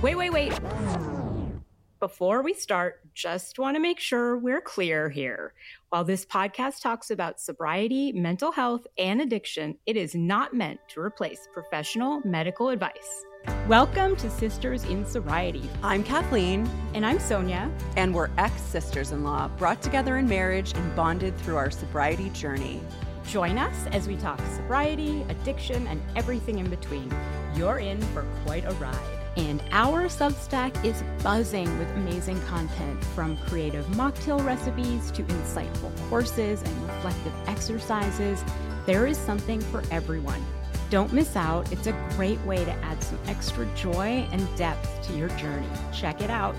Wait. Before we start, just want to make sure we're clear here. While this podcast talks about sobriety, mental health, and addiction, it is not meant to replace professional medical advice. Welcome to Sisters in Sobriety. I'm Kathleen. And I'm Sonia. And we're ex-sisters-in-law, brought together in marriage and bonded through our sobriety journey. Join us as we talk sobriety, addiction, and everything in between. You're in for quite a ride. And our Substack is buzzing with amazing content, from creative mocktail recipes to insightful courses and reflective exercises. There is something for everyone. Don't miss out. It's a great way to add some extra joy and depth to your journey. Check it out.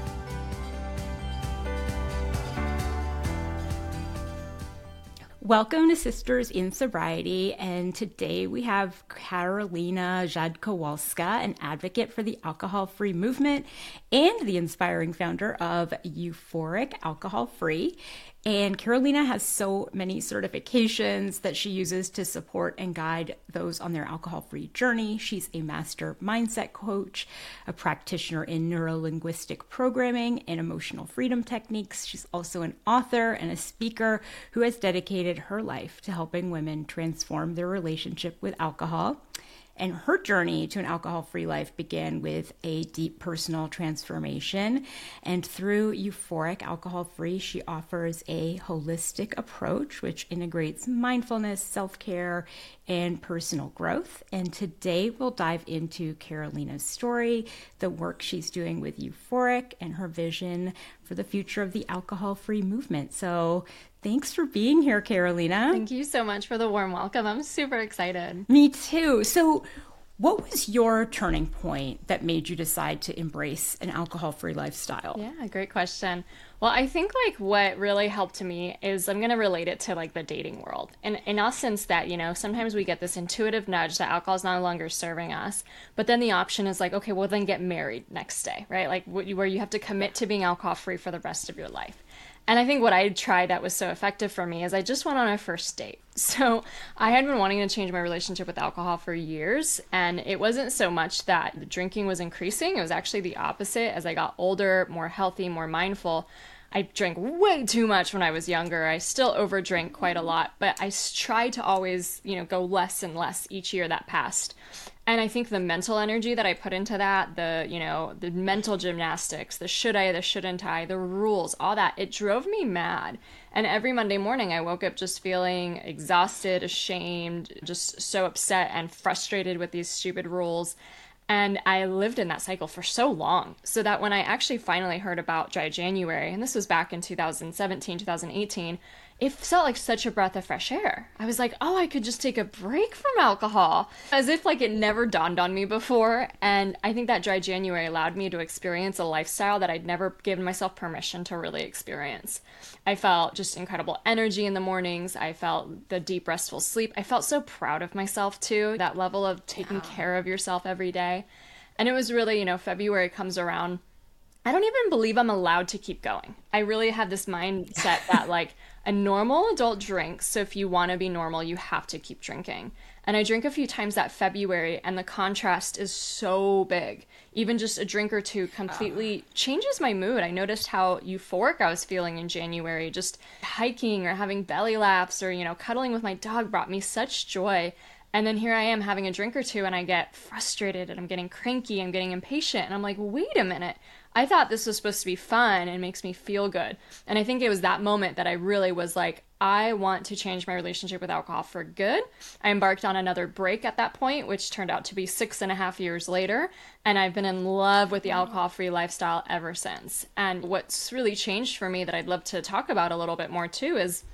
Welcome to Sisters in Sobriety, and today we have Karolina Jad-Kowalska, an advocate for the alcohol-free movement and the inspiring founder of Euphoric Alcohol Free. And Karolina has so many certifications that she uses to support and guide those on their alcohol-free journey. She's a master mindset coach, a practitioner in neuro-linguistic programming and emotional freedom techniques. She's also an author and a speaker who has dedicated her life to helping women transform their relationship with alcohol. And her journey to an alcohol-free life began with a deep personal transformation. And through Euphoric Alcohol Free, she offers a holistic approach which integrates mindfulness, self-care, and personal growth. And today we'll dive into Karolina's story, the work she's doing with Euphoric, and her vision for the future of the alcohol-free movement. So thanks for being here, Karolina. Thank you so much for the warm welcome. I'm super excited. Me too. So what was your turning point that made you decide to embrace an alcohol-free lifestyle? Yeah, great question. Well, I think what really helped me is I'm going to relate it to the dating world. And in essence that, sometimes we get this intuitive nudge that alcohol is no longer serving us. But then the option is okay, well, then get married next day, right? Where you have to commit to being alcohol-free for the rest of your life. And I think what I tried that was so effective for me is I just went on a first date. So I had been wanting to change my relationship with alcohol for years, and it wasn't so much that the drinking was increasing. It was actually the opposite. As I got older, more healthy, more mindful, I drank way too much when I was younger. I still overdrank quite a lot, but I tried to always, go less and less each year that passed. And I think the mental energy that I put into that, the mental gymnastics, the should I, the shouldn't I, the rules, all that, it drove me mad. And every Monday morning I woke up just feeling exhausted, ashamed, just so upset and frustrated with these stupid rules. And I lived in that cycle for so long, so that when I actually finally heard about Dry January, and this was back in 2017, 2018, it felt like such a breath of fresh air. I was like, oh, I could just take a break from alcohol, as if it never dawned on me before. And I think that Dry January allowed me to experience a lifestyle that I'd never given myself permission to really experience. I felt just incredible energy in the mornings. I felt the deep, restful sleep. I felt so proud of myself too, that level of taking care of yourself every day. And it was really, February comes around. I don't even believe I'm allowed to keep going. I really have this mindset that a normal adult drinks, so if you want to be normal, you have to keep drinking. And I drink a few times that February, and the contrast is so big. Even just a drink or two completely changes my mood. I noticed how euphoric I was feeling in January. Just hiking or having belly laughs or, cuddling with my dog brought me such joy. And then here I am having a drink or two, and I get frustrated, and I'm getting cranky, I'm getting impatient, and I'm like, wait a minute. I thought this was supposed to be fun and makes me feel good. And I think it was that moment that I really was like, I want to change my relationship with alcohol for good. I embarked on another break at that point, which turned out to be 6.5 years later. And I've been in love with the alcohol-free lifestyle ever since. And what's really changed for me that I'd love to talk about a little bit more too is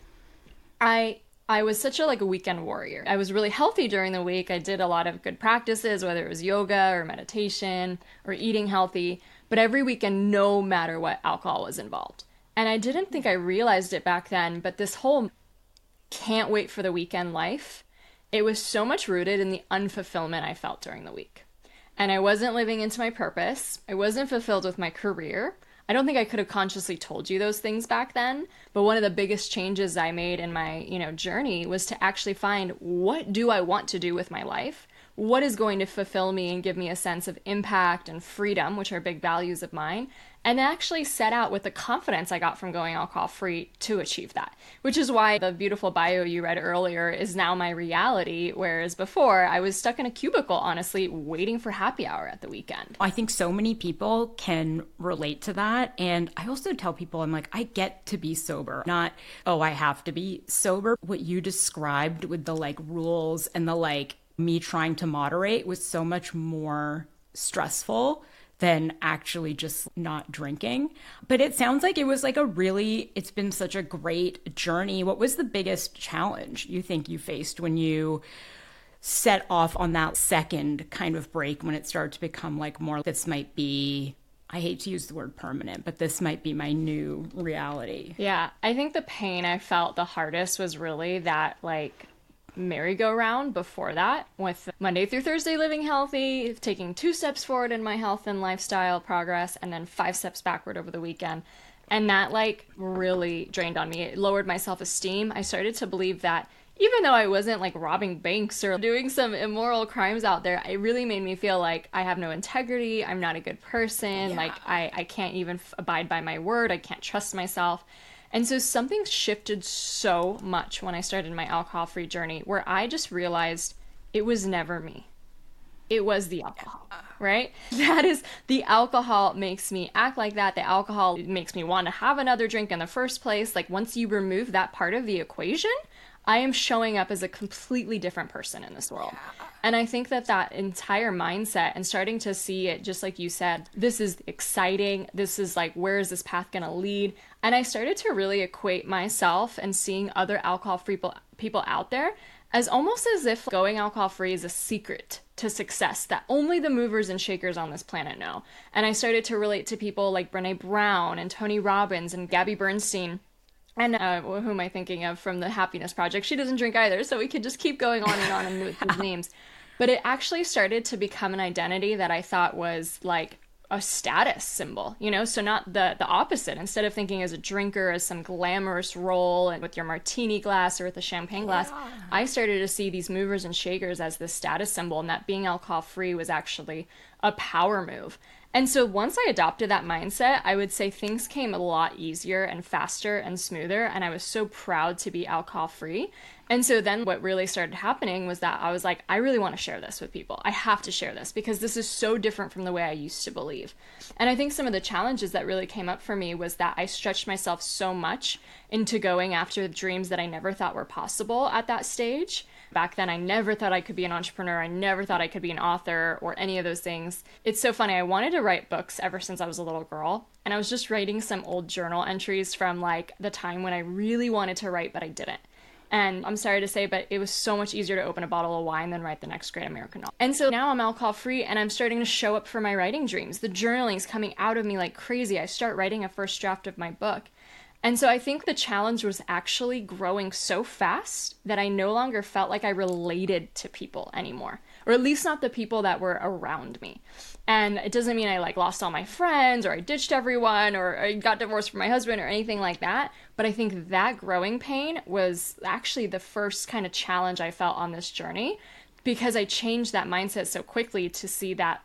I was such a weekend warrior. I was really healthy during the week. I did a lot of good practices, whether it was yoga or meditation or eating healthy. But every weekend, no matter what, alcohol was involved. And I didn't think I realized it back then, but this whole can't wait for the weekend life, it was so much rooted in the unfulfillment I felt during the week. And I wasn't living into my purpose. I wasn't fulfilled with my career. I don't think I could have consciously told you those things back then, but one of the biggest changes I made in my, journey was to actually find, what do I want to do with my life? what is going to fulfill me and give me a sense of impact and freedom, which are big values of mine, and actually set out with the confidence I got from going alcohol free to achieve that, which is why the beautiful bio you read earlier is now my reality, whereas before I was stuck in a cubicle, honestly, waiting for happy hour at the weekend. I think so many people can relate to that. And I also tell people, I'm like, I get to be sober, not, oh, I have to be sober. What you described with the like rules and the like me trying to moderate was so much more stressful than actually just not drinking. But it sounds like it was like it's been such a great journey. What was the biggest challenge you think you faced when you set off on that second kind of break, when it started to become like more, this might be, I hate to use the word permanent, but this might be my new reality? Yeah, I think the pain I felt the hardest was really that like merry-go-round before that, with Monday through Thursday living healthy, taking 2 steps forward in my health and lifestyle progress, and then 5 steps backward over the weekend. And that like really drained on me. It lowered my self-esteem. I started to believe that even though I wasn't like robbing banks or doing some immoral crimes out there, it really made me feel like I have no integrity. I'm not a good person. Yeah. Like I can't even abide by my word. I can't trust myself. And so something shifted so much when I started my alcohol-free journey, where I just realized it was never me. It was the alcohol, right? That is, the alcohol makes me act like that. The alcohol makes me want to have another drink in the first place. Like once you remove that part of the equation, I am showing up as a completely different person in this world. And I think that entire mindset and starting to see it, just like you said, this is exciting. This is like, where is this path going to lead? And I started to really equate myself and seeing other alcohol-free people out there as almost as if going alcohol-free is a secret to success that only the movers and shakers on this planet know. And I started to relate to people like Brené Brown and Tony Robbins and Gabby Bernstein. And who am I thinking of from the Happiness Project? She doesn't drink either, so we could just keep going on and on with these names. But it actually started to become an identity that I thought was like a status symbol, you know? So not the opposite. Instead of thinking as a drinker as some glamorous role and with your martini glass or with a champagne glass, I started to see these movers and shakers as this status symbol, and that being alcohol-free was actually a power move. And so once I adopted that mindset, I would say things came a lot easier and faster and smoother. And I was so proud to be alcohol free. And so then what really started happening was that I was like, I really want to share this with people. I have to share this because this is so different from the way I used to believe. And I think some of the challenges that really came up for me was that I stretched myself so much into going after the dreams that I never thought were possible at that stage. Back then, I never thought I could be an entrepreneur. I never thought I could be an author or any of those things. It's so funny. I wanted to write books ever since I was a little girl. And I was just writing some old journal entries from like the time when I really wanted to write, but I didn't. And I'm sorry to say, but it was so much easier to open a bottle of wine than write the next great American novel. And so now I'm alcohol free and I'm starting to show up for my writing dreams. The journaling's coming out of me like crazy. I start writing a first draft of my book. And so I think the challenge was actually growing so fast that I no longer felt like I related to people anymore, or at least not the people that were around me. And it doesn't mean I like lost all my friends or I ditched everyone or I got divorced from my husband or anything like that. But I think that growing pain was actually the first kind of challenge I felt on this journey, because I changed that mindset so quickly to see that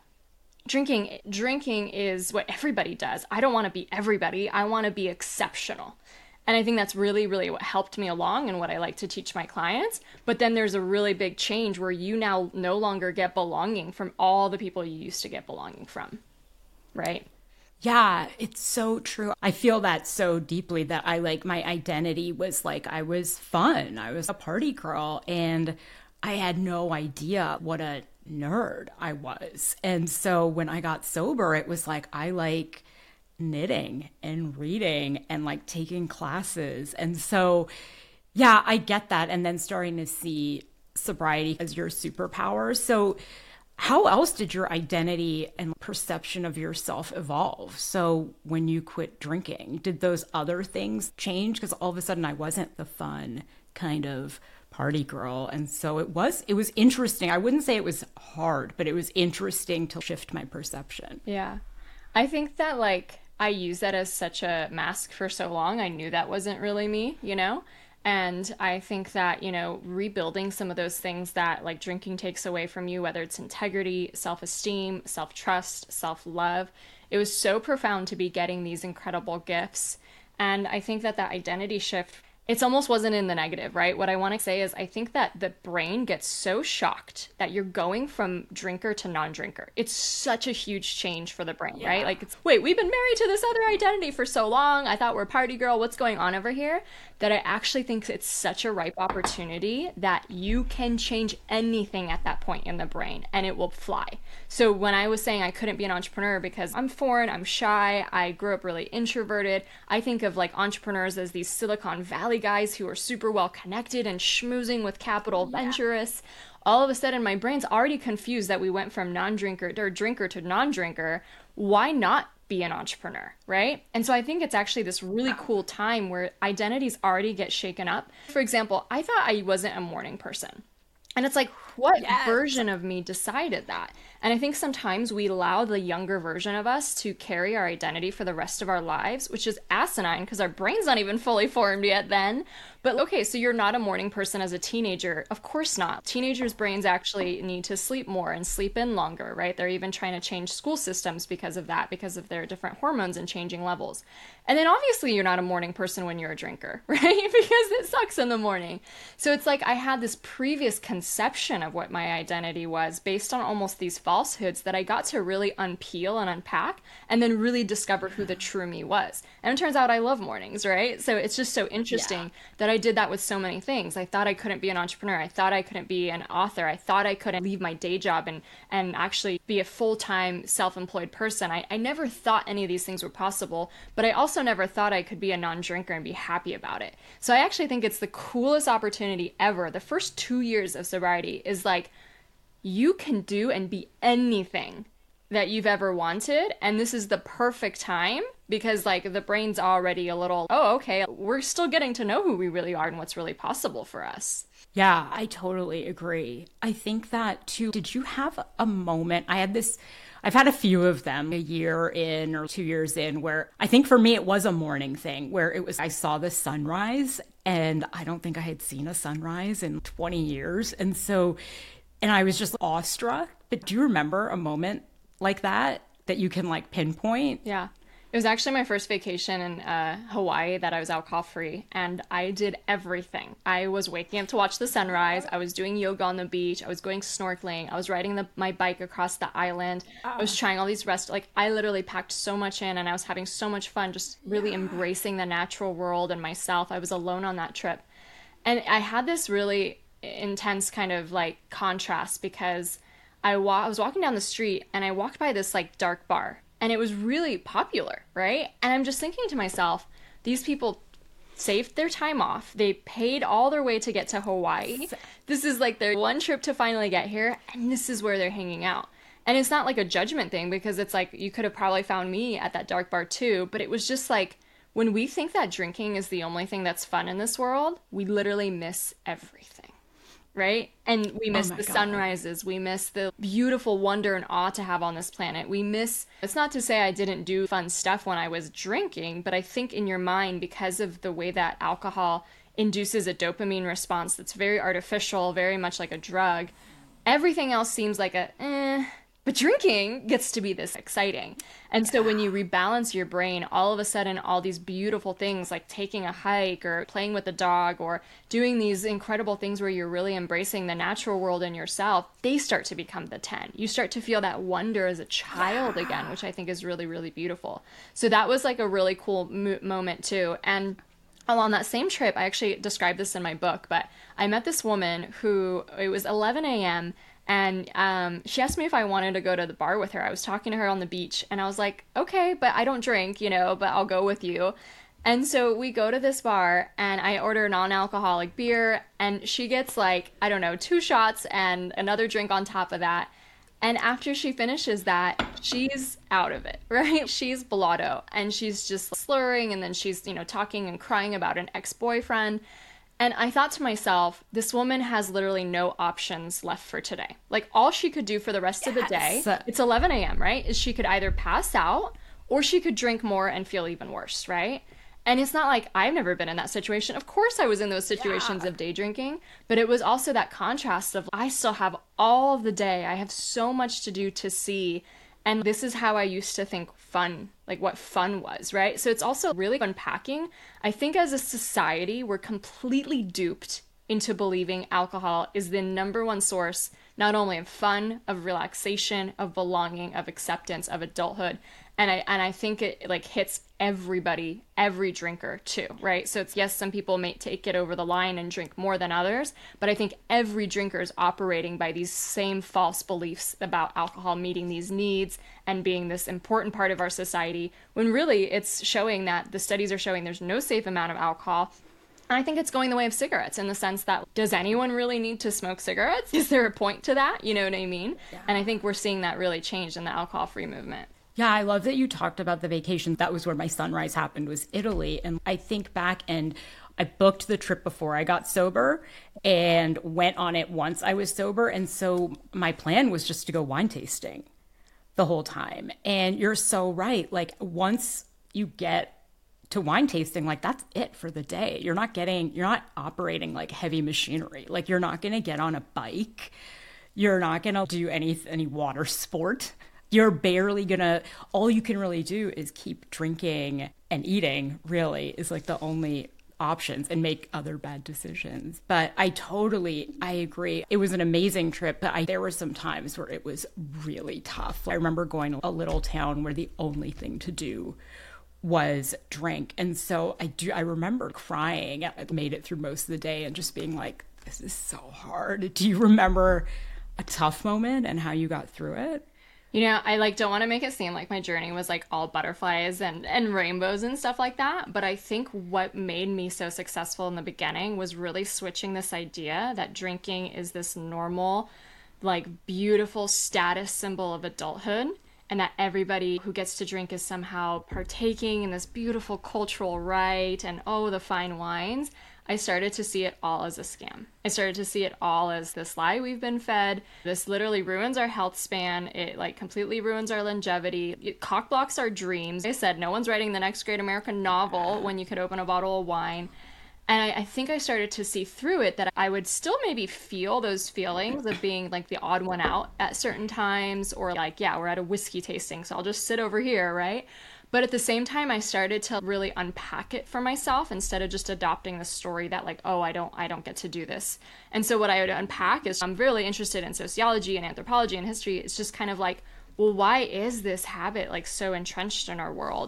drinking is what everybody does. I don't want to be everybody. I want to be exceptional. And I think that's really, really what helped me along and what I like to teach my clients. But then there's a really big change where you now no longer get belonging from all the people you used to get belonging from, right? Yeah, it's so true. I feel that so deeply that I like my identity was like I was fun. I was a party girl and I had no idea what a nerd I was. And so when I got sober, it was like I like knitting and reading and like taking classes. And so, yeah, I get that. And then starting to see sobriety as your superpower. So how else did your identity and perception of yourself evolve? So when you quit drinking, did those other things change? Because all of a sudden I wasn't the fun kind of party girl. And so it was interesting. I wouldn't say it was hard, but it was interesting to shift my perception. Yeah. I think that like I used that as such a mask for so long. I knew that wasn't really me, you know? And I think that, rebuilding some of those things that like drinking takes away from you, whether it's integrity, self-esteem, self-trust, self-love, it was so profound to be getting these incredible gifts. And I think that identity shift, it's almost wasn't in the negative, right? What I want to say is I think that the brain gets so shocked that you're going from drinker to non-drinker. It's such a huge change for the brain, right? Like, wait, we've been married to this other identity for so long. I thought we're a party girl. What's going on over here? That I actually think it's such a ripe opportunity that you can change anything at that point in the brain and it will fly. So when I was saying I couldn't be an entrepreneur because I'm foreign, I'm shy, I grew up really introverted, I think of like entrepreneurs as these Silicon Valley guys who are super well connected and schmoozing with capital venturists. All of a sudden my brain's already confused that we went from non-drinker or drinker to non-drinker. Why not be an entrepreneur, right? And so I think it's actually this really cool time where identities already get shaken up. For example, I thought I wasn't a morning person. And it's like, what version of me decided that? And I think sometimes we allow the younger version of us to carry our identity for the rest of our lives, which is asinine because our brain's not even fully formed yet then. But okay, so you're not a morning person as a teenager. Of course not. Teenagers' brains actually need to sleep more and sleep in longer, right? They're even trying to change school systems because of that, because of their different hormones and changing levels. And then obviously you're not a morning person when you're a drinker, right? Because it sucks in the morning. So it's like I had this previous conception of what my identity was based on almost these falsehoods that I got to really unpeel and unpack and then really discover who the true me was. And it turns out I love mornings, right? So it's just so interesting that I did that with so many things. I thought I couldn't be an entrepreneur. I thought I couldn't be an author. I thought I couldn't leave my day job and actually be a full-time self-employed person. I never thought any of these things were possible, but I also never thought I could be a non-drinker and be happy about it. So I actually think it's the coolest opportunity ever. The first 2 years of sobriety is like, you can do and be anything that you've ever wanted. And this is the perfect time because like the brain's already a little, oh, okay, we're still getting to know who we really are and what's really possible for us. Yeah, I totally agree. I think that too, did you have a moment? I've had a few of them a year in or 2 years in where I think for me it was a morning thing where it was, I saw the sunrise and I don't think I had seen a sunrise in 20 years. And I was just awestruck. But do you remember a moment like that you can like pinpoint? Yeah. It was actually my first vacation in Hawaii that I was alcohol-free, and I did everything. I was waking up to watch the sunrise. I was doing yoga on the beach. I was going snorkeling. I was riding my bike across the island. I was trying all these I literally packed so much in, and I was having so much fun just really embracing the natural world and myself. I was alone on that trip. And I had this really intense kind of like contrast because I was walking down the street, and I walked by this like dark bar. And it was really popular, right? And I'm just thinking to myself, these people saved their time off. They paid all their way to get to Hawaii. This is like their one trip to finally get here. And this is where they're hanging out. And it's not like a judgment thing because it's like you could have probably found me at that dark bar too. But it was just like when we think that drinking is the only thing that's fun in this world, we literally miss everything. Right? And we miss the sunrises. We miss the beautiful wonder and awe to have on this planet. It's not to say I didn't do fun stuff when I was drinking, but I think in your mind, because of the way that alcohol induces a dopamine response that's very artificial, very much like a drug, everything else seems like but drinking gets to be this exciting. And so when you rebalance your brain, all of a sudden, all these beautiful things like taking a hike or playing with a dog or doing these incredible things where you're really embracing the natural world in yourself, they start to become the 10. You start to feel that wonder as a child again, which I think is really, really beautiful. So that was like a really cool moment too. And along that same trip, I actually described this in my book, but I met this woman who, it was 11 a.m., and she asked me if I wanted to go to the bar with her. I was talking to her on the beach, and I was like, okay, but I don't drink, but I'll go with you. And so we go to this bar, and I order non-alcoholic beer, and she gets 2 shots and another drink on top of that. And after she finishes that, she's out of it, right? She's blotto, and she's just slurring, and then she's, talking and crying about an ex-boyfriend. And I thought to myself, this woman has literally no options left for today. Like all she could do for the rest of the day, it's 11 a.m., right? Is she could either pass out or she could drink more and feel even worse, right? And it's not like I've never been in that situation. Of course, I was in those situations of day drinking, but it was also that contrast of I still have all of the day. I have so much to do to see. And this is how I used to think fun, like what fun was, right? So it's also really unpacking. I think as a society, we're completely duped into believing alcohol is the number one source, not only of fun, of relaxation, of belonging, of acceptance, of adulthood. And I think it like hits everybody, every drinker too, right? So it's, yes, some people may take it over the line and drink more than others, but I think every drinker is operating by these same false beliefs about alcohol meeting these needs and being this important part of our society, when really it's showing that the studies are showing there's no safe amount of alcohol. And I think it's going the way of cigarettes in the sense that, does anyone really need to smoke cigarettes? Is there a point to that? You know what I mean? Yeah. And I think we're seeing that really change in the alcohol-free movement. Yeah, I love that you talked about the vacation. That was where my sunrise happened, was Italy. And I think back, and I booked the trip before I got sober and went on it once I was sober. And so my plan was just to go wine tasting the whole time. And you're so right. Like, once you get to wine tasting, like, that's it for the day. You're not operating like heavy machinery. Like, you're not going to get on a bike. You're not going to do any water sport. You're barely gonna, all you can really do is keep drinking and eating, really, is like the only options, and make other bad decisions. But I agree. It was an amazing trip, but there were some times where it was really tough. I remember going to a little town where the only thing to do was drink. And so I remember crying. I made it through most of the day and just being like, this is so hard. Do you remember a tough moment and how you got through it? You know, I don't want to make it seem like my journey was like all butterflies and rainbows and stuff like that. But I think what made me so successful in the beginning was really switching this idea that drinking is this normal, like, beautiful status symbol of adulthood, and that everybody who gets to drink is somehow partaking in this beautiful cultural rite and, oh, the fine wines. I started to see it all as a scam. I started to see it all as this lie we've been fed. This literally ruins our health span. It completely ruins our longevity. It cockblocks our dreams. I said, no one's writing the next great American novel when you could open a bottle of wine. And I think I started to see through it that I would still maybe feel those feelings of being like the odd one out at certain times, or like, yeah, we're at a whiskey tasting, so I'll just sit over here, right? But at the same time, I started to really unpack it for myself instead of just adopting the story that like, oh, I don't get to do this. And so what I would unpack is, I'm really interested in sociology and anthropology and history. It's just kind of like, well, why is this habit like so entrenched in our world?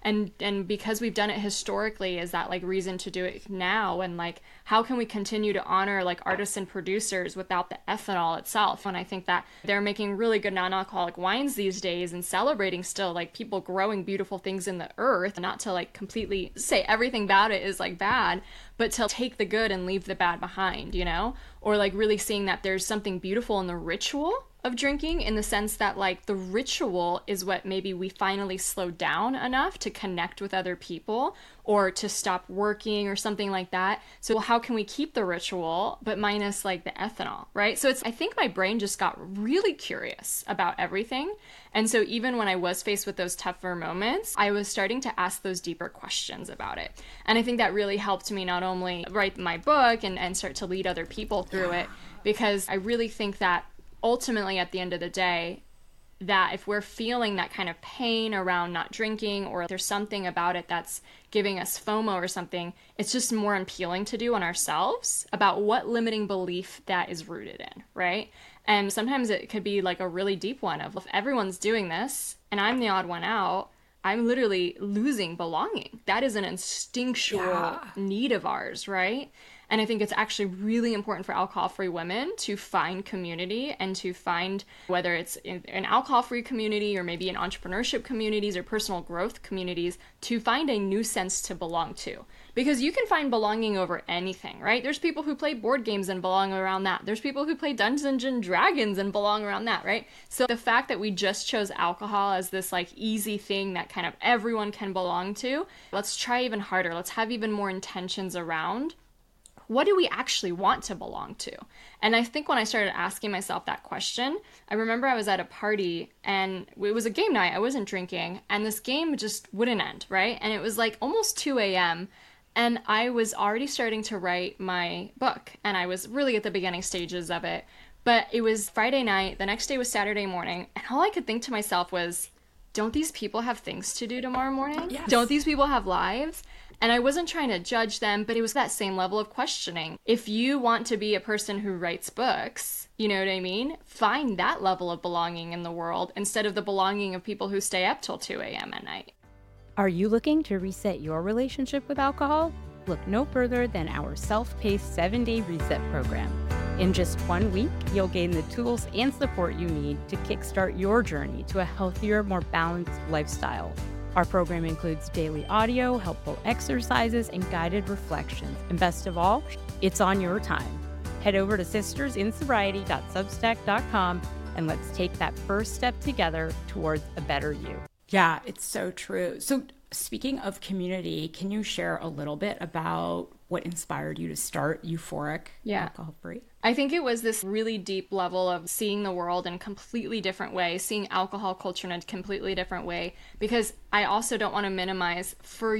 And because we've done it historically, is that like reason to do it now? And like, how can we continue to honor like artisan producers without the ethanol itself? And I think that they're making really good non-alcoholic wines these days and celebrating still like people growing beautiful things in the earth, not to like completely say everything about it is like bad, but to take the good and leave the bad behind, you know? Or like really seeing that there's something beautiful in the ritual of drinking, in the sense that like the ritual is what maybe we finally slow down enough to connect with other people or to stop working or something like that. So how can we keep the ritual but minus like the ethanol, right? So I think my brain just got really curious about everything. And so even when I was faced with those tougher moments, I was starting to ask those deeper questions about it. And I think that really helped me not only write my book and start to lead other people through it, because I really think that ultimately at the end of the day, that if we're feeling that kind of pain around not drinking, or there's something about it that's giving us FOMO or something, it's just more appealing to do on ourselves about what limiting belief that is rooted in, right? And sometimes it could be like a really deep one of, if everyone's doing this and I'm the odd one out, I'm literally losing belonging. That is an instinctual need of ours, right? And I think it's actually really important for alcohol-free women to find community and to find, whether it's in an alcohol-free community or maybe in entrepreneurship communities or personal growth communities, to find a new sense to belong to. Because you can find belonging over anything, right? There's people who play board games and belong around that. There's people who play Dungeons and Dragons and belong around that, right? So the fact that we just chose alcohol as this like easy thing that kind of everyone can belong to, let's try even harder. Let's have even more intentions around what do we actually want to belong to? And I think when I started asking myself that question, I remember I was at a party and it was a game night. I wasn't drinking, and this game just wouldn't end, right? And it was like almost 2 a.m. And I was already starting to write my book, and I was really at the beginning stages of it. But it was Friday night, the next day was Saturday morning, and all I could think to myself was, don't these people have things to do tomorrow morning? Yes. Don't these people have lives? And I wasn't trying to judge them, but it was that same level of questioning. If you want to be a person who writes books, you know what I mean? Find that level of belonging in the world instead of the belonging of people who stay up till 2 a.m. at night. Are you looking to reset your relationship with alcohol? Look no further than our self-paced 7-day reset program. In just 1 week, you'll gain the tools and support you need to kickstart your journey to a healthier, more balanced lifestyle. Our program includes daily audio, helpful exercises, and guided reflections. And best of all, it's on your time. Head over to sistersinsobriety.substack.com and let's take that first step together towards a better you. Yeah, it's so true. So speaking of community, can you share a little bit about what inspired you to start Euphoric Alcohol Free? I think it was this really deep level of seeing the world in a completely different way, seeing alcohol culture in a completely different way, because I also don't want to minimize, for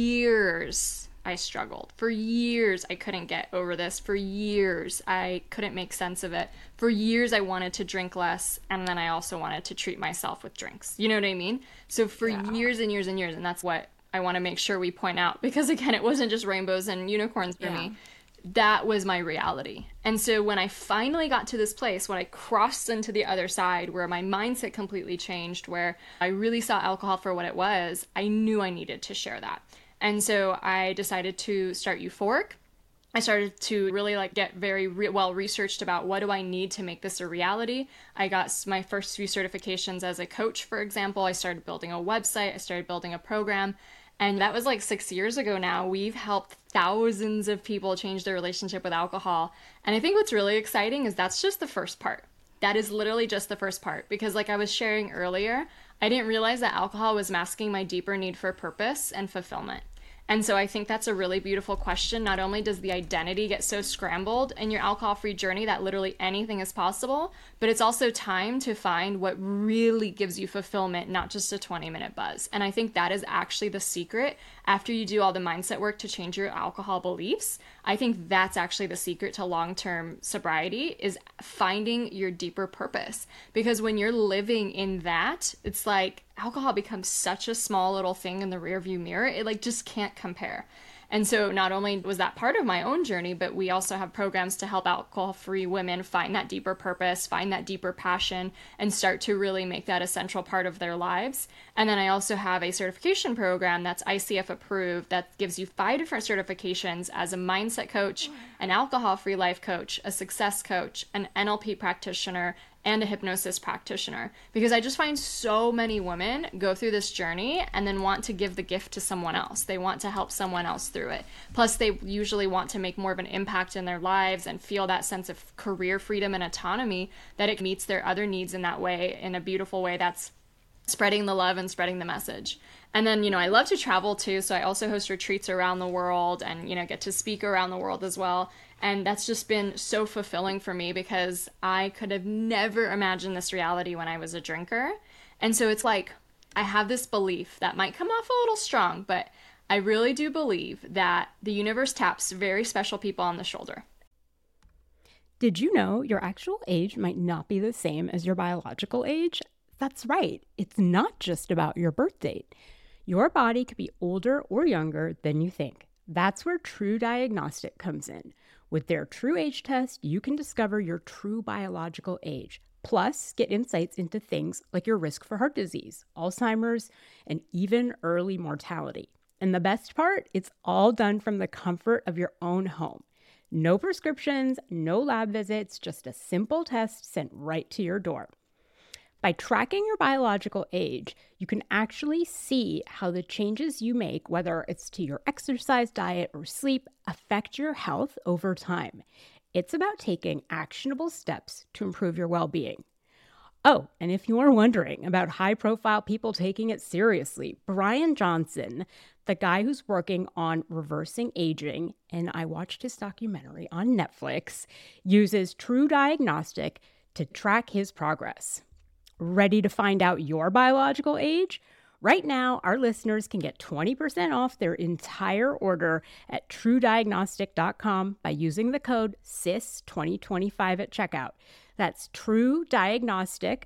years I struggled. For years I couldn't get over this. For years I couldn't make sense of it. For years I wanted to drink less, and then I also wanted to treat myself with drinks. You know what I mean? So for years and years and years, and that's what I want to make sure we point out, because again, it wasn't just rainbows and unicorns for me. That was my reality. And so when I finally got to this place, when I crossed into the other side, where my mindset completely changed, where I really saw alcohol for what it was, I knew I needed to share that. And so I decided to start Euphoric. I started to really get very well researched about what do I need to make this a reality. I got my first few certifications as a coach, for example. I started building a website. I started building a program. And that was 6 years ago now. We've helped thousands of people change their relationship with alcohol. And I think what's really exciting is that's just the first part. That is literally just the first part. Because like I was sharing earlier, I didn't realize that alcohol was masking my deeper need for purpose and fulfillment. And so I think that's a really beautiful question. Not only does the identity get so scrambled in your alcohol-free journey that literally anything is possible, but it's also time to find what really gives you fulfillment, not just a 20-minute buzz. And I think that is actually the secret. After you do all the mindset work to change your alcohol beliefs, I think that's actually the secret to long-term sobriety, is finding your deeper purpose. Because when you're living in that, it's like alcohol becomes such a small little thing in the rearview mirror. It just can't compare. And so not only was that part of my own journey, but we also have programs to help alcohol-free women find that deeper purpose, find that deeper passion, and start to really make that a central part of their lives. And then I also have a certification program that's ICF approved that gives you 5 different certifications as a mindset coach, an alcohol-free life coach, a success coach, an NLP practitioner, and a hypnosis practitioner, because I just find so many women go through this journey and then want to give the gift to someone else. They want to help someone else through it. Plus, they usually want to make more of an impact in their lives and feel that sense of career freedom and autonomy, that it meets their other needs in that way, in a beautiful way that's spreading the love and spreading the message. And then, I love to travel too. So I also host retreats around the world and, get to speak around the world as well. And that's just been so fulfilling for me, because I could have never imagined this reality when I was a drinker. And so it's like, I have this belief that might come off a little strong, but I really do believe that the universe taps very special people on the shoulder. Did you know your actual age might not be the same as your biological age? That's right. It's not just about your birth date. Your body could be older or younger than you think. That's where True Diagnostic comes in. With their True Age test, you can discover your true biological age, plus get insights into things like your risk for heart disease, Alzheimer's, and even early mortality. And the best part, it's all done from the comfort of your own home. No prescriptions, no lab visits, just a simple test sent right to your door. By tracking your biological age, you can actually see how the changes you make, whether it's to your exercise, diet, or sleep, affect your health over time. It's about taking actionable steps to improve your well-being. Oh, and if you're wondering about high-profile people taking it seriously, Brian Johnson, the guy who's working on reversing aging, and I watched his documentary on Netflix, uses True Diagnostic to track his progress. Ready to find out your biological age? Right now, our listeners can get 20% off their entire order at TrueDiagnostic.com by using the code CIS2025 at checkout. That's True Diagnostic,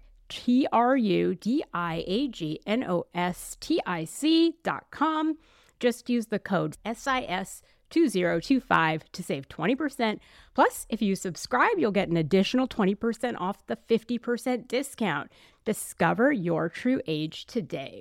TrueDiagnostic.com. Just use the code SIS2025 to save 20%. Plus, if you subscribe, you'll get an additional 20% off the 50% discount. Discover your true age today.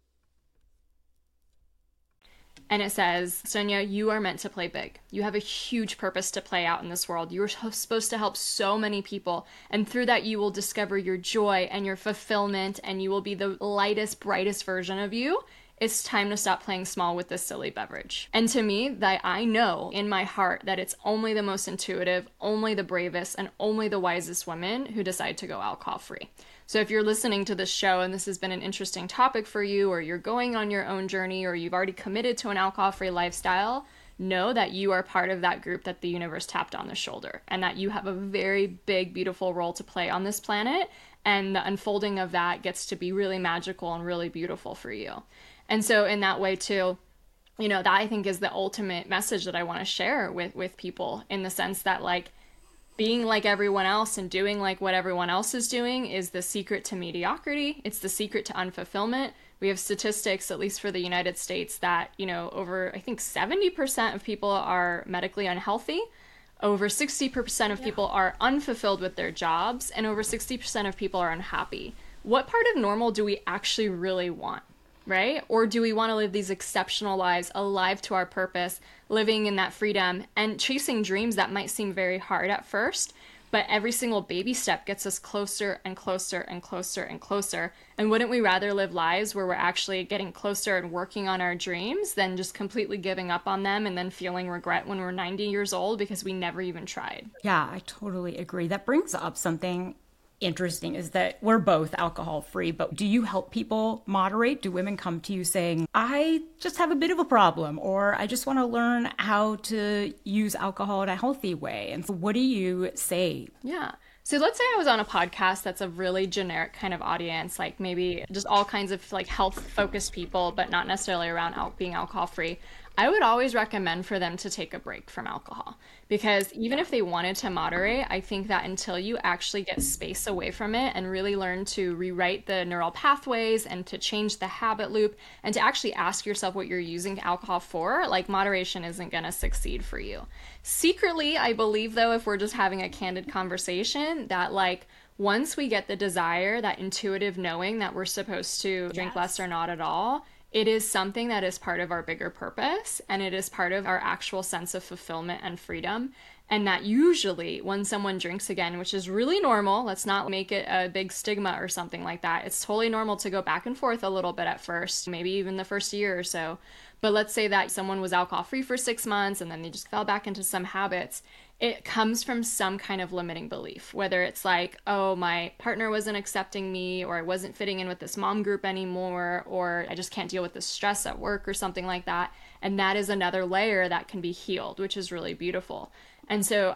And it says, Sonia, you are meant to play big. You have a huge purpose to play out in this world. You are supposed to help so many people. And through that, you will discover your joy and your fulfillment, and you will be the lightest, brightest version of you. It's time to stop playing small with this silly beverage. And to me, that I know in my heart that it's only the most intuitive, only the bravest, and only the wisest women who decide to go alcohol-free. So if you're listening to this show and this has been an interesting topic for you, or you're going on your own journey, or you've already committed to an alcohol-free lifestyle, know that you are part of that group that the universe tapped on the shoulder, and that you have a very big, beautiful role to play on this planet, and the unfolding of that gets to be really magical and really beautiful for you. And so in that way too, you know, that I think is the ultimate message that I want to share with people, in the sense that, like, being like everyone else and doing like what everyone else is doing is the secret to mediocrity. It's the secret to unfulfillment. We have statistics, at least for the United States, that, you know, over, I think 70% of people are medically unhealthy. Over 60% of people are unfulfilled with their jobs, and over 60% of people are unhappy. What part of normal do we actually really want? Right? Or do we want to live these exceptional lives, alive to our purpose, living in that freedom and chasing dreams that might seem very hard at first, but every single baby step gets us closer and closer and closer and closer? And wouldn't we rather live lives where we're actually getting closer and working on our dreams than just completely giving up on them and then feeling regret when we're 90 years old because we never even tried? Yeah, I totally agree. That brings up something interesting, is that we're both alcohol free, but do you help people moderate? Do women come to you saying, I just have a bit of a problem, or I just want to learn how to use alcohol in a healthy way? And so what do you say? Yeah. So let's say I was on a podcast that's a really generic kind of audience, like maybe just all kinds of like health focused people, but not necessarily around being alcohol free. I would always recommend for them to take a break from alcohol, because even if they wanted to moderate, I think that until you actually get space away from it and really learn to rewrite the neural pathways and to change the habit loop and to actually ask yourself what you're using alcohol for, like, moderation isn't going to succeed for you. Secretly, I believe, though, if we're just having a candid conversation, that like once we get the desire, that intuitive knowing that we're supposed to drink less or not at all, it is something that is part of our bigger purpose, and it is part of our actual sense of fulfillment and freedom. And that usually when someone drinks again, which is really normal, let's not make it a big stigma or something like that. It's totally normal to go back and forth a little bit at first, maybe even the first year or so. But let's say that someone was alcohol free for 6 months and then they just fell back into some habits. It comes from some kind of limiting belief, whether it's like, oh, my partner wasn't accepting me, or I wasn't fitting in with this mom group anymore, or I just can't deal with the stress at work or something like that. And that is another layer that can be healed, which is really beautiful. And so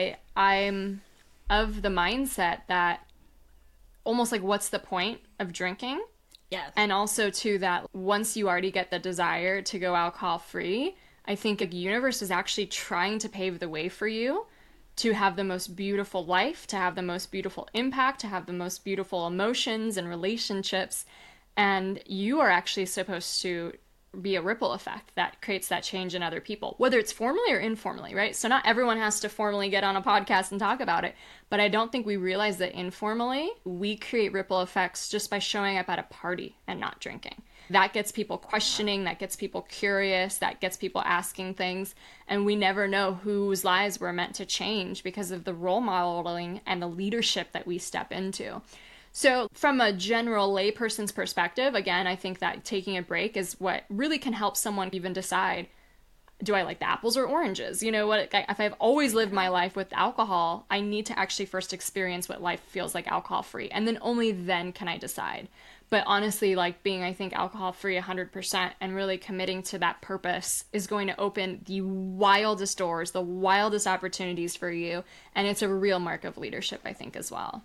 I'm of the mindset that almost like, what's the point of drinking? Yes. And also too, that once you already get the desire to go alcohol free, I think the universe is actually trying to pave the way for you to have the most beautiful life, to have the most beautiful impact, to have the most beautiful emotions and relationships. And you are actually supposed to be a ripple effect that creates that change in other people, whether it's formally or informally, right? So not everyone has to formally get on a podcast and talk about it, but I don't think we realize that informally we create ripple effects just by showing up at a party and not drinking. That gets people questioning, that gets people curious, that gets people asking things, and we never know whose lives we're meant to change because of the role modeling and the leadership that we step into. So from a general layperson's perspective, again, I think that taking a break is what really can help someone even decide, do I like the apples or oranges? You know what? If I've always lived my life with alcohol, I need to actually first experience what life feels like alcohol free. And then only then can I decide. But honestly, like being, I think, alcohol free 100% and really committing to that purpose is going to open the wildest doors, the wildest opportunities for you. And it's a real mark of leadership, I think, as well.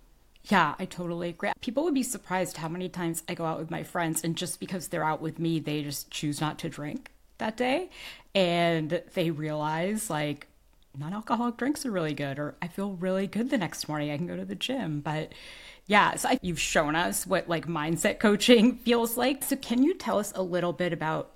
Yeah, I totally agree. People would be surprised how many times I go out with my friends and just because they're out with me, they just choose not to drink that day. And they realize like non-alcoholic drinks are really good, or I feel really good the next morning. I can go to the gym. But yeah, so you've shown us what like mindset coaching feels like. So can you tell us a little bit about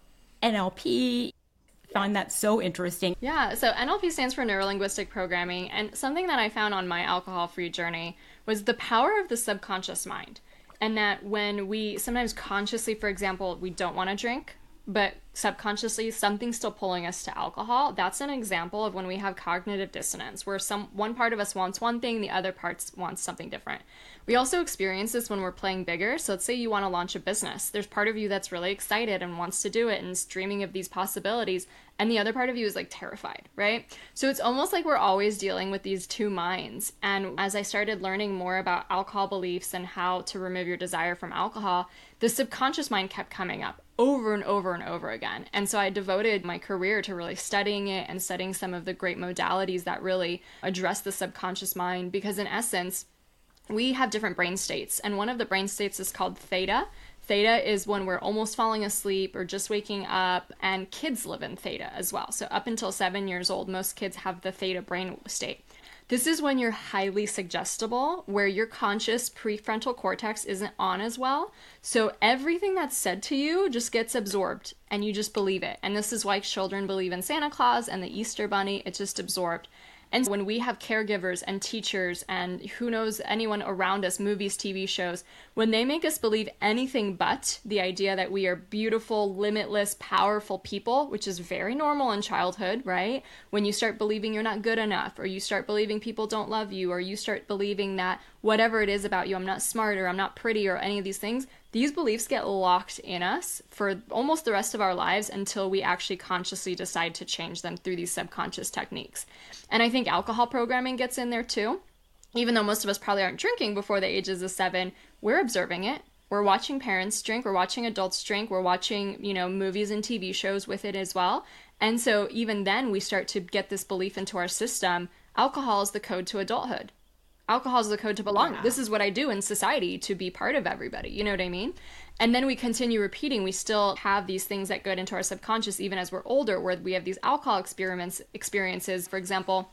NLP? Find that so interesting. Yeah, so NLP stands for Neuro-Linguistic Programming, and something that I found on my alcohol-free journey was the power of the subconscious mind. And that when we sometimes consciously, for example, we don't want to drink, but subconsciously something's still pulling us to alcohol, that's an example of when we have cognitive dissonance, where one part of us wants one thing, the other part wants something different. We also experience this when we're playing bigger. So let's say you want to launch a business. There's part of you that's really excited and wants to do it and is dreaming of these possibilities, and the other part of you is like terrified, right? So it's almost like we're always dealing with these two minds. And as I started learning more about alcohol beliefs and how to remove your desire from alcohol, the subconscious mind kept coming up over and over and over again. And so I devoted my career to really studying it and studying some of the great modalities that really address the subconscious mind, because in essence, we have different brain states. And one of the brain states is called theta. Theta is when we're almost falling asleep or just waking up, and kids live in theta as well. So up until 7 years old, most kids have the theta brain state. This is when you're highly suggestible, where your conscious prefrontal cortex isn't on as well. So everything that's said to you just gets absorbed and you just believe it. And this is why children believe in Santa Claus and the Easter Bunny. It's just absorbed. And when we have caregivers and teachers and who knows, anyone around us, movies, TV shows, when they make us believe anything but the idea that we are beautiful, limitless, powerful people, which is very normal in childhood, right? When you start believing you're not good enough, or you start believing people don't love you, or you start believing that whatever it is about you, I'm not smart or I'm not pretty or any of these things, these beliefs get locked in us for almost the rest of our lives until we actually consciously decide to change them through these subconscious techniques. And I think alcohol programming gets in there too. Even though most of us probably aren't drinking before the ages of 7, we're observing it. We're watching parents drink, we're watching adults drink, we're watching, movies and TV shows with it as well. And so even then we start to get this belief into our system. Alcohol is the code to adulthood. Alcohol is the code to belong. Yeah. This is what I do in society to be part of everybody. You know what I mean? And then we continue repeating. We still have these things that go into our subconscious even as we're older, where we have these alcohol experiences. For example,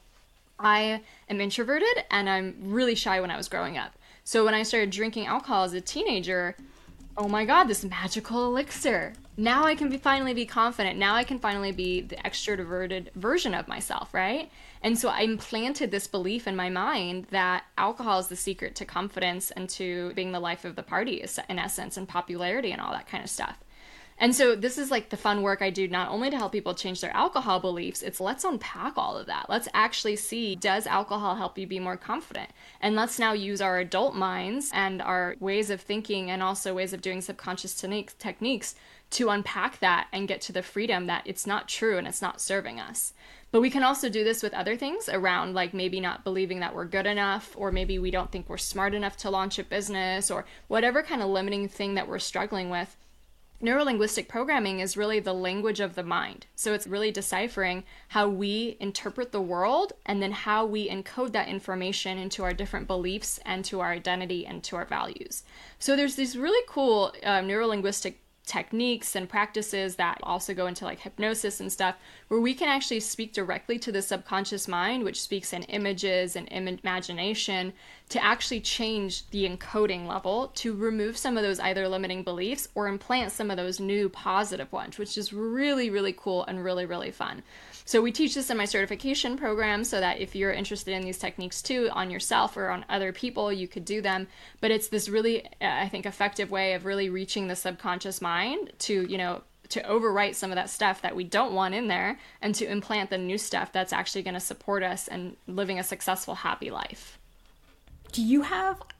I am introverted and I'm really shy when I was growing up. So when I started drinking alcohol as a teenager, oh my God, this magical elixir. Now I can finally be confident. Now I can finally be the extroverted version of myself, right? And so I implanted this belief in my mind that alcohol is the secret to confidence and to being the life of the party, in essence, and popularity and all that kind of stuff. And so this is like the fun work I do, not only to help people change their alcohol beliefs, it's let's unpack all of that. Let's actually see, does alcohol help you be more confident? And let's now use our adult minds and our ways of thinking and also ways of doing subconscious techniques to unpack that and get to the freedom that it's not true and it's not serving us. But we can also do this with other things around, like maybe not believing that we're good enough, or maybe we don't think we're smart enough to launch a business, or whatever kind of limiting thing that we're struggling with. Neuro-linguistic programming is really the language of the mind. So it's really deciphering how we interpret the world and then how we encode that information into our different beliefs and to our identity and to our values. So there's these really cool neuro-linguistic techniques and practices that also go into like hypnosis and stuff, where we can actually speak directly to the subconscious mind, which speaks in images and imagination, to actually change the encoding level to remove some of those either limiting beliefs or implant some of those new positive ones, which is really, really cool and really, really fun. So we teach this in my certification program so that if you're interested in these techniques too on yourself or on other people, you could do them. But it's this really, I think, effective way of really reaching the subconscious mind to, to overwrite some of that stuff that we don't want in there and to implant the new stuff that's actually going to support us and living a successful, happy life. Do you have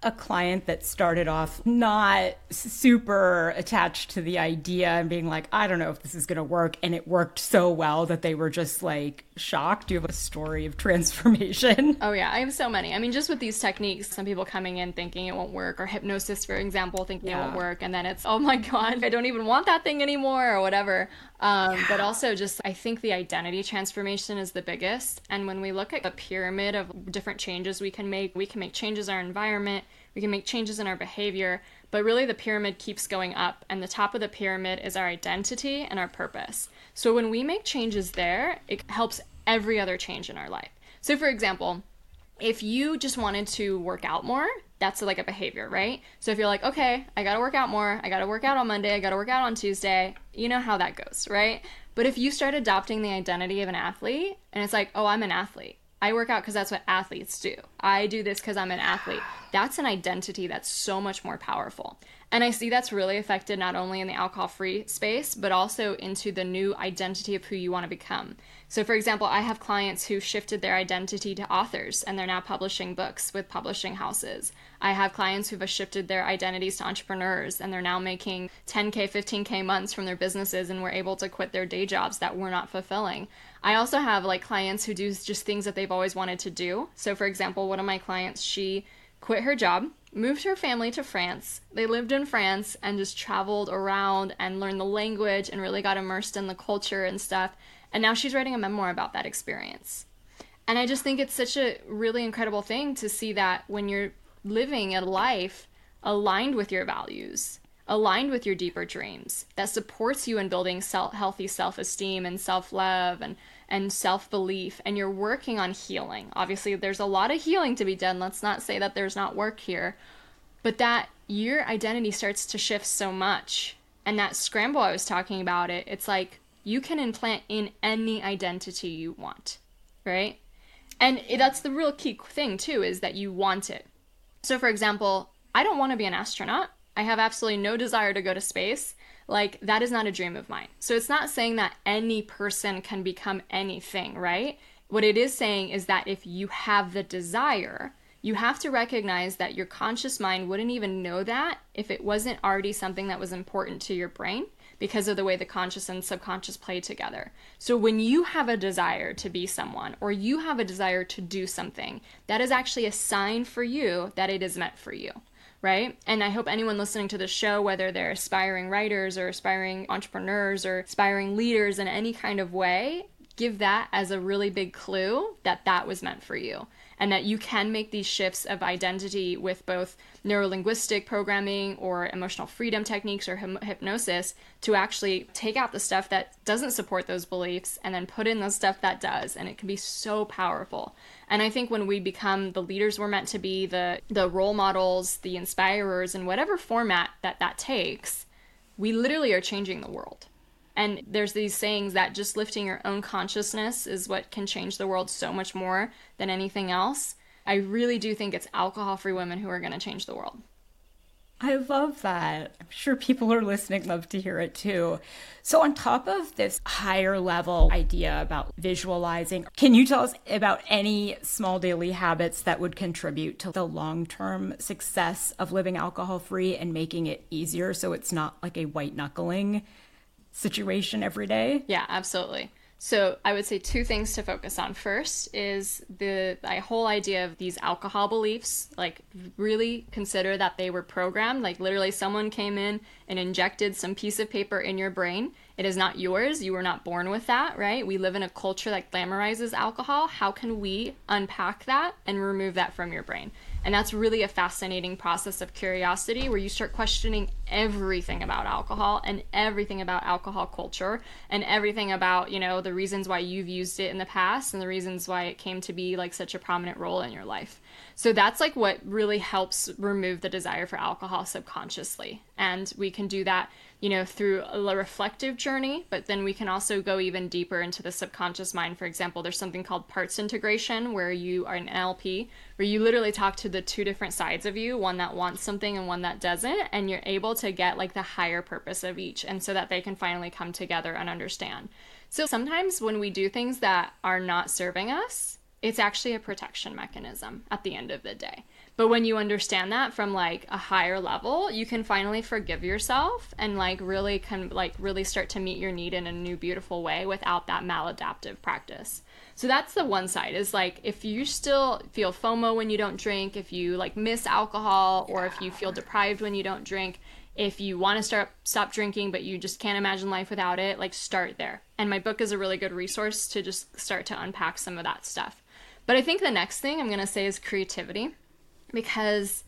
a client that started off not super attached to the idea and being like, I don't know if this is going to work. And it worked so well that they were just like shocked. Do you have a story of transformation? Oh, yeah. I have so many. I mean, just with these techniques, some people coming in thinking it won't work, or hypnosis, for example, thinking it won't work. And then it's, oh my God, I don't even want that thing anymore or whatever. But also just, I think the identity transformation is the biggest. And when we look at the pyramid of different changes we can make changes in our environment, we can make changes in our behavior, but really the pyramid keeps going up, and the top of the pyramid is our identity and our purpose. So when we make changes there, it helps every other change in our life. So for example, if you just wanted to work out more, that's like a behavior, right? So if you're like, okay, I gotta work out more, I gotta work out on Monday, I gotta work out on Tuesday, you know how that goes, right? But if you start adopting the identity of an athlete, and it's like, oh, I'm an athlete, I work out because that's what athletes do, I do this because I'm an athlete, that's an identity that's so much more powerful. And I see that's really affected not only in the alcohol-free space, but also into the new identity of who you want to become. So for example, I have clients who shifted their identity to authors, and they're now publishing books with publishing houses. I have clients who've shifted their identities to entrepreneurs, and they're now making 10K, 15K months from their businesses, and were able to quit their day jobs that were not fulfilling. I also have like clients who do just things that they've always wanted to do. So for example, one of my clients, she quit her job, moved her family to France. They lived in France and just traveled around and learned the language and really got immersed in the culture and stuff. And now she's writing a memoir about that experience. And I just think it's such a really incredible thing to see that when you're living a life aligned with your values, aligned with your deeper dreams, that supports you in building healthy self-esteem and self-love and self-belief, and you're working on healing. Obviously, there's a lot of healing to be done. Let's not say that there's not work here, but that your identity starts to shift so much. And that scramble I was talking about, it's like you can implant in any identity you want, right? And that's the real key thing too, is that you want it. So for example, I don't want to be an astronaut. I have absolutely no desire to go to space. Like, that is not a dream of mine. So it's not saying that any person can become anything, right? What it is saying is that if you have the desire, you have to recognize that your conscious mind wouldn't even know that if it wasn't already something that was important to your brain, because of the way the conscious and subconscious play together. So when you have a desire to be someone, or you have a desire to do something, that is actually a sign for you that it is meant for you. Right? And I hope anyone listening to the show, whether they're aspiring writers or aspiring entrepreneurs or aspiring leaders in any kind of way, give that as a really big clue that that was meant for you. And that you can make these shifts of identity with both neurolinguistic programming or emotional freedom techniques or hypnosis to actually take out the stuff that doesn't support those beliefs and then put in the stuff that does. And it can be so powerful. And I think when we become the leaders we're meant to be, the role models, the inspirers, in whatever format that takes, we literally are changing the world. And there's these sayings that just lifting your own consciousness is what can change the world so much more than anything else. I really do think it's alcohol-free women who are going to change the world. I love that. I'm sure people who are listening love to hear it too. So on top of this higher level idea about visualizing, can you tell us about any small daily habits that would contribute to the long-term success of living alcohol-free and making it easier so it's not like a white knuckling situation every day? Yeah, absolutely. So I would say two things to focus on. First is the whole idea of these alcohol beliefs. Like, really consider that they were programmed. Like, literally someone came in and injected some piece of paper in your brain. It is not yours. You were not born with that, right? We live in a culture that glamorizes alcohol. How can we unpack that and remove that from your brain? And that's really a fascinating process of curiosity where you start questioning everything about alcohol and everything about alcohol culture and everything about, you know, the reasons why you've used it in the past and the reasons why it came to be like such a prominent role in your life. So that's like what really helps remove the desire for alcohol subconsciously. And we can do that, you know, through a reflective journey, but then we can also go even deeper into the subconscious mind. For example, there's something called parts integration where you are an NLP, where you literally talk to the two different sides of you, one that wants something and one that doesn't, and you're able to get like the higher purpose of each, and so that they can finally come together and understand. So sometimes when we do things that are not serving us, it's actually a protection mechanism at the end of the day. But when you understand that from like a higher level, you can finally forgive yourself and like really start to meet your need in a new beautiful way without that maladaptive practice. So that's the one side, is like if you still feel FOMO when you don't drink, if you like miss alcohol, or if you feel deprived when you don't drink, if you want to stop drinking but you just can't imagine life without it, like start there. And my book is a really good resource to just start to unpack some of that stuff. But I think the next thing I'm going to say is creativity, because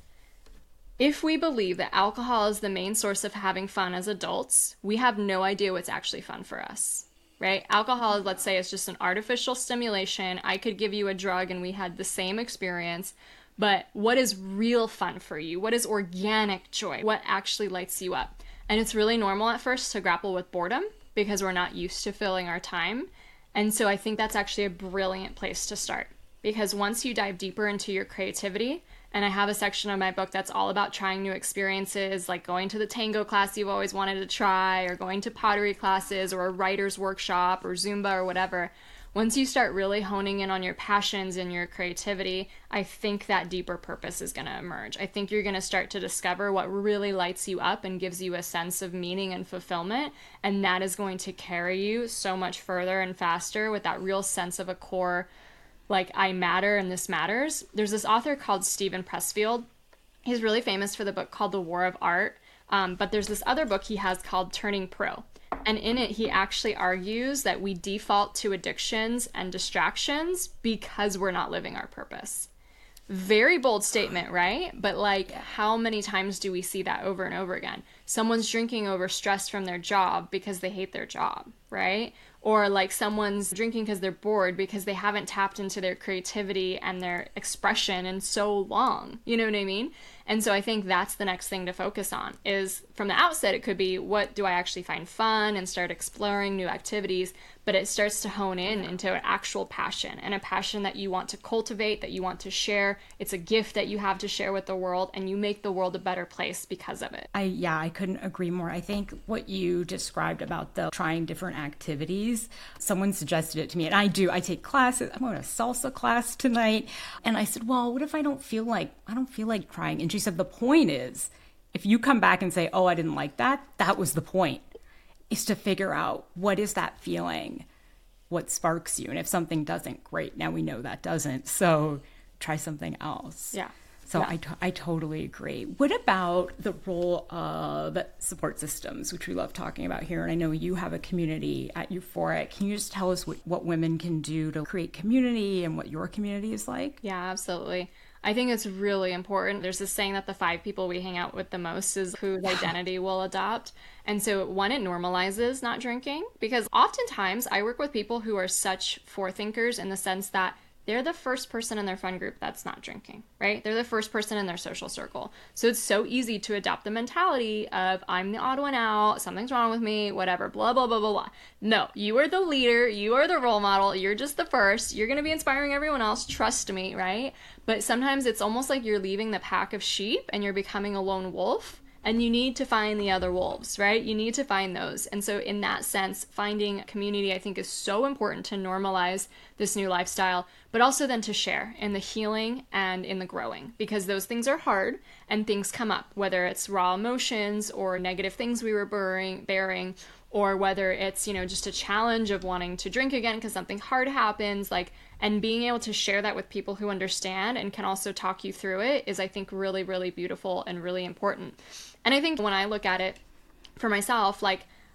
if we believe that alcohol is the main source of having fun as adults, we have no idea what's actually fun for us, right? Alcohol, let's say, is just an artificial stimulation. I could give you a drug and we had the same experience, but what is real fun for you? What is organic joy? What actually lights you up? And it's really normal at first to grapple with boredom because we're not used to filling our time. And so I think that's actually a brilliant place to start, because once you dive deeper into your creativity, and I have a section of my book that's all about trying new experiences, like going to the tango class you've always wanted to try, or going to pottery classes, or a writer's workshop, or Zumba, or whatever. Once you start really honing in on your passions and your creativity, I think that deeper purpose is going to emerge. I think you're going to start to discover what really lights you up and gives you a sense of meaning and fulfillment. And that is going to carry you so much further and faster with that real sense of a core, like, I matter and this matters. There's this author called Steven Pressfield. He's really famous for the book called The War of Art. But there's this other book he has called Turning Pro. And in it, he actually argues that we default to addictions and distractions because we're not living our purpose. Very bold statement, right? But like, how many times do we see that over and over again? Someone's drinking over stress from their job because they hate their job, right? Or like someone's drinking because they're bored because they haven't tapped into their creativity and their expression in so long. You know what I mean? And so I think that's the next thing to focus on, is from the outset, it could be, what do I actually find fun, and start exploring new activities. But it starts to hone in into an actual passion, and a passion that you want to cultivate, that you want to share. It's a gift that you have to share with the world, and you make the world a better place because of it. I couldn't agree more. I think what you described about the trying different activities, someone suggested it to me, and I take classes. I'm going to salsa class tonight. And I said, well, what if I don't feel like trying? And she said, the point is, if you come back and say, oh, I didn't like that, that was the point, is to figure out, what is that feeling? What sparks you? And if something doesn't, great. Now we know that doesn't. So try something else. Yeah. So yeah. I totally agree. What about the role of support systems, which we love talking about here? And I know you have a community at Euphoric. Can you just tell us what women can do to create community and what your community is like? Yeah, absolutely. I think it's really important. There's this saying that the 5 people we hang out with the most is whose identity we'll adopt. And so one, it normalizes not drinking, because oftentimes I work with people who are such forethinkers in the sense that they're the first person in their friend group that's not drinking, right? They're the first person in their social circle. So it's so easy to adopt the mentality of, I'm the odd one out, something's wrong with me, whatever, blah, blah, blah, blah, blah. No, you are the leader, you are the role model, you're just the first, you're going to be inspiring everyone else, trust me, right? But sometimes it's almost like you're leaving the pack of sheep and you're becoming a lone wolf. And you need to find the other wolves, right? You need to find those. And so in that sense, finding community, I think, is so important to normalize this new lifestyle, but also then to share in the healing and in the growing, because those things are hard and things come up, whether it's raw emotions or negative things we were bearing, or whether it's, just a challenge of wanting to drink again because something hard happens, and being able to share that with people who understand and can also talk you through it is, I think, really, really beautiful and really important. And I think when I look at it for myself,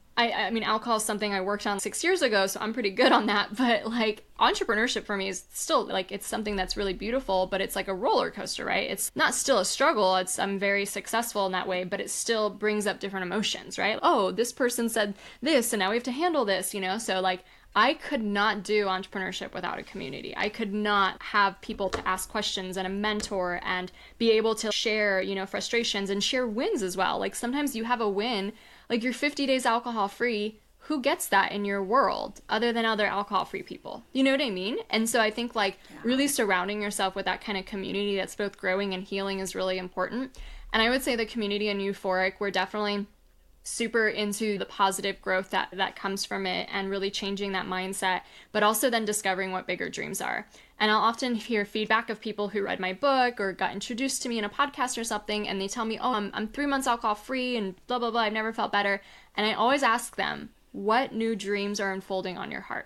I mean, alcohol is something I worked on 6 years ago, so I'm pretty good on that. But entrepreneurship for me is still it's something that's really beautiful, but it's like a roller coaster, right? It's not still a struggle. I'm very successful in that way, but it still brings up different emotions, right? Oh, this person said this, and now we have to handle this, So I could not do entrepreneurship without a community. I could not have people to ask questions and a mentor and be able to share, frustrations and share wins as well. Sometimes you have a win, you're 50 days alcohol free. Who gets that in your world other than other alcohol free people? You know what I mean? And so I think really surrounding yourself with that kind of community that's both growing and healing is really important. And I would say the community in Euphoric, we're definitely super into the positive growth that comes from it and really changing that mindset, but also then discovering what bigger dreams are. And I'll often hear feedback of people who read my book or got introduced to me in a podcast or something, and they tell me, oh, I'm 3 months alcohol free and blah, blah, blah. I've never felt better. And I always ask them, what new dreams are unfolding on your heart?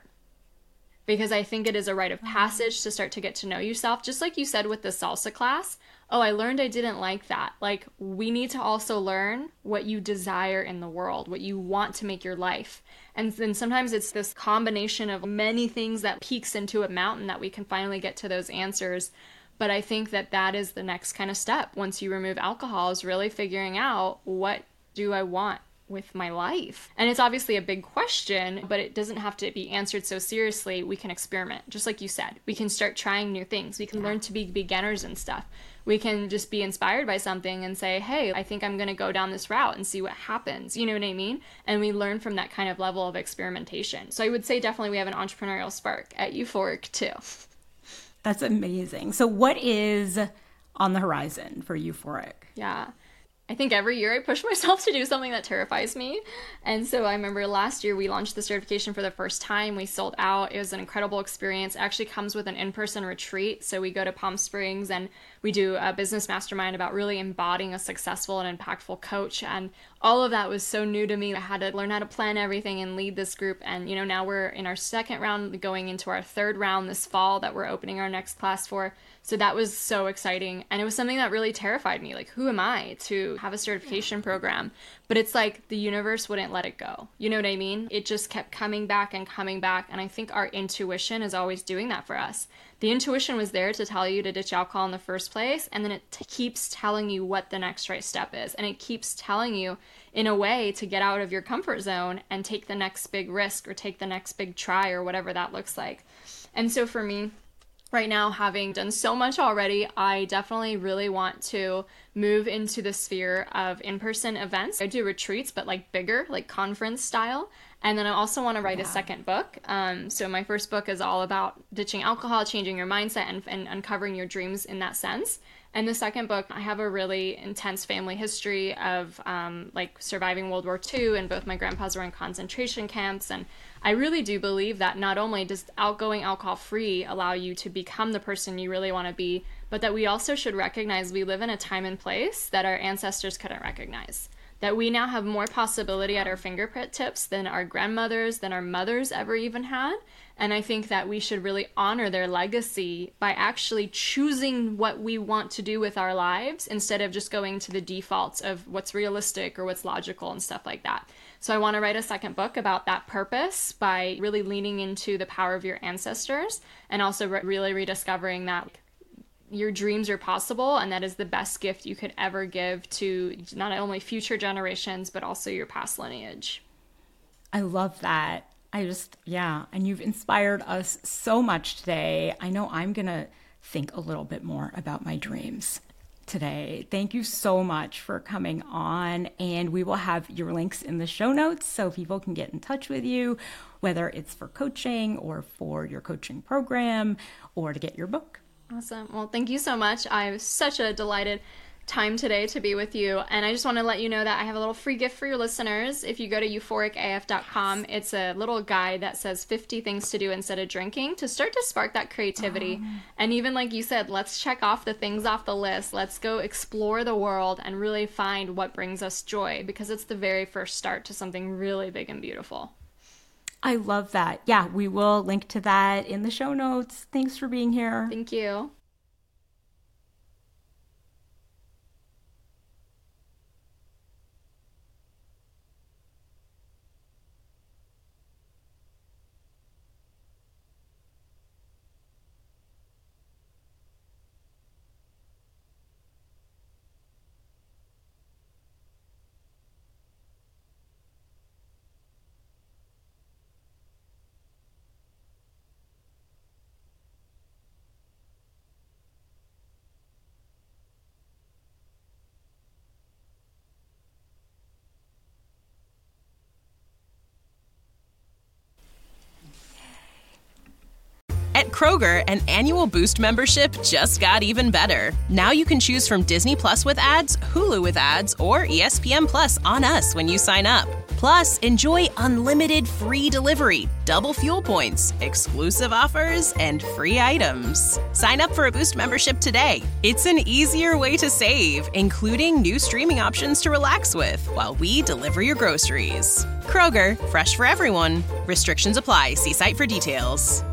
Because I think it is a rite of passage to start to get to know yourself. Just like you said with the salsa class, oh, I learned I didn't like that. Like, we need to also learn what you desire in the world, what you want to make your life. And then sometimes it's this combination of many things that peaks into a mountain that we can finally get to those answers. But I think that that is the next kind of step once you remove alcohol, is really figuring out, what do I want with my life? And it's obviously a big question, but it doesn't have to be answered so seriously. We can experiment, just like you said. We can start trying new things. We can learn to be beginners and stuff. We can just be inspired by something and say, hey, I think I'm going to go down this route and see what happens. You know what I mean? And we learn from that kind of level of experimentation. So I would say definitely we have an entrepreneurial spark at Euphoric too. That's amazing. So what is on the horizon for Euphoric? Yeah. I think every year I push myself to do something that terrifies me. And so I remember last year we launched the certification for the first time. We sold out. It was an incredible experience. It actually comes with an in-person retreat. So we go to Palm Springs and we do a business mastermind about really embodying a successful and impactful coach. And all of that was so new to me. I had to learn how to plan everything and lead this group. And, you know, now we're in our second round, going into our third round this fall that we're opening our next class for. So that was so exciting. And it was something that really terrified me. Like, who am I to have a certification program? But it's like the universe wouldn't let it go. You know what I mean? It just kept coming back and coming back. And I think our intuition is always doing that for us. The intuition was there to tell you to ditch alcohol in the first place. And then it keeps telling you what the next right step is. And it keeps telling you in a way to get out of your comfort zone and take the next big risk or take the next big try or whatever that looks like. And so for me, right now, having done so much already, I definitely really want to move into the sphere of in-person events. I do retreats, but like bigger, like conference style. And then I also want to write a second book. So my first book is all about ditching alcohol, changing your mindset, and uncovering your dreams in that sense. And the second book, I have a really intense family history of like surviving World War II, and both my grandpas were in concentration camps. And I really do believe that not only does outgoing alcohol-free allow you to become the person you really want to be, but that we also should recognize we live in a time and place that our ancestors couldn't recognize. That we now have more possibility at our fingertips than our grandmothers, than our mothers ever even had. And I think that we should really honor their legacy by actually choosing what we want to do with our lives instead of just going to the defaults of what's realistic or what's logical and stuff like that. So I want to write a second book about that purpose by really leaning into the power of your ancestors and also really rediscovering that your dreams are possible, and that is the best gift you could ever give to not only future generations, but also your past lineage. I love that. And you've inspired us so much today. I know I'm going to think a little bit more about my dreams today. Thank you so much for coming on. And we will have your links in the show notes so people can get in touch with you, whether it's for coaching or for your coaching program or to get your book. Awesome. Well, thank you so much. I was such a delighted time today to be with you. And I just want to let you know that I have a little free gift for your listeners. If you go to euphoricaf.com, it's a little guide that says 50 things to do instead of drinking to start to spark that creativity. And even like you said, let's check off the things off the list. Let's go explore the world and really find what brings us joy, because it's the very first start to something really big and beautiful. I love that. Yeah, we will link to that in the show notes. Thanks for being here. Thank you. Kroger, an annual Boost membership just got even better. Now you can choose from Disney Plus with ads, Hulu with ads, or ESPN Plus on us when you sign up. Plus, enjoy unlimited free delivery, double fuel points, exclusive offers, and free items. Sign up for a Boost membership today. It's an easier way to save, including new streaming options to relax with while we deliver your groceries. Kroger, fresh for everyone. Restrictions apply. See site for details.